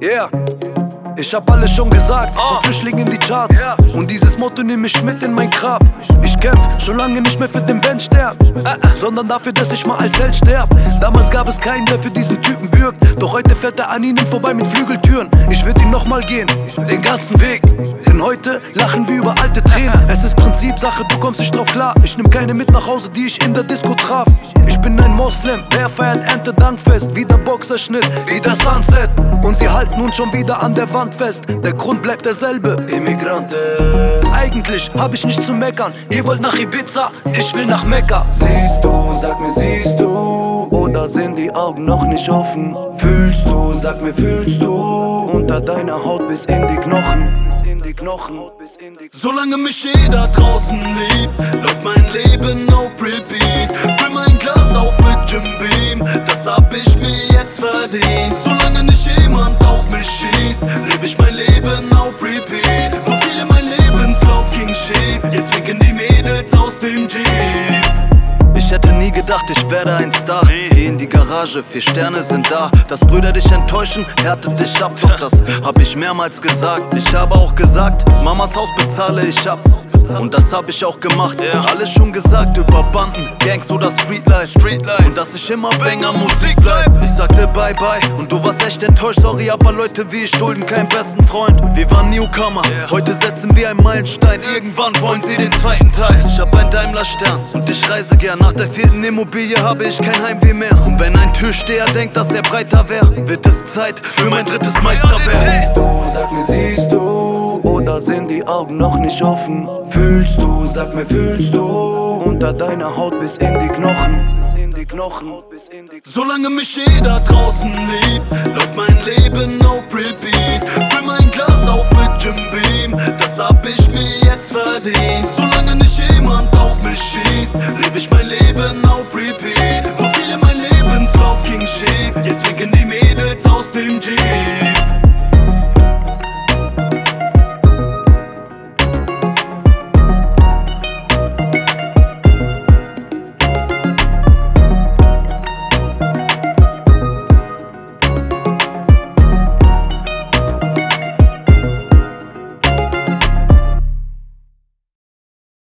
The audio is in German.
Yeah. Ich hab alles schon gesagt, von Flüchtlingen in die Charts. Und dieses Motto nehm ich mit in mein Grab. Ich kämpf schon lange nicht mehr für den Bandstern, sondern dafür, dass ich mal als Held sterb. Damals gab es keinen, der für diesen Typen bürgt. Doch heute fährt er an ihnen vorbei mit Flügeltüren. Ich würd ihn nochmal gehen, den ganzen Weg. Denn heute lachen wir über alte Tränen. Es ist Prinzipsache, du kommst nicht drauf klar. Ich nehm keine mit nach Hause, die ich in der Disco traf. Ich bin ein Moslem, wer feiert Erntedankfest? Wieder Boxerschnitt, wieder Sunset. Und sie halten uns schon wieder an der Wand fest. Der Grund bleibt derselbe, Immigrantes. Eigentlich hab ich nicht zu meckern. Ihr wollt nach Ibiza, ich will nach Mekka. Siehst du, sag mir, siehst du? Oder sind die Augen noch nicht offen? Fühlst du, sag mir, fühlst du? Unter deiner Haut bis in die Knochen. Solange mich jeder draußen liebt, läuft mein Leben auf Repeat. Füll mein Glas auf mit Jim Beam, das hab ich mir jetzt verdient. Solange nicht jemand auf mich schießt, lebe ich mein Leben auf Repeat. So viel in mein Lebenslauf ging schief, jetzt winken die Mädels aus dem Jeep. Ich hätte nie gedacht, ich werde ein Star. Geh in die Garage, 4 Sterne sind da. Dass Brüder dich enttäuschen, härtet dich ab. Doch das hab ich mehrmals gesagt. Ich habe auch gesagt, Mamas Haus bezahle ich ab. Und das hab ich auch gemacht. Alles schon gesagt über Banden, Gangs oder Streetlife. Und dass ich immer Banger Musik bleib. Ich sagte bye bye und du warst echt enttäuscht. Sorry, aber Leute wie ich dulden keinen besten Freund. Wir waren Newcomer, heute setzen wir einen Meilenstein. Irgendwann wollen sie den zweiten Teil. Ich hab einen Daimler-Stern und ich reise gern. Nach der 4. Immobilie habe ich kein Heimweh mehr. Und wenn ein Türsteher denkt, dass er breiter wär, wird es Zeit für mein 3. Meisterwerk. Siehst du, sag mir, siehst du? Oder sind die Augen noch nicht offen? Fühlst du, sag mir, fühlst du? Unter deiner Haut bis in die Knochen. Solange mich jeder draußen liebt, läuft mein Leben auf Repeat. Füll mein Glas auf mit Jim Beam, das hab ich mir jetzt verdient. Solange nicht jemand auf mich schießt, lebe ich mein Leben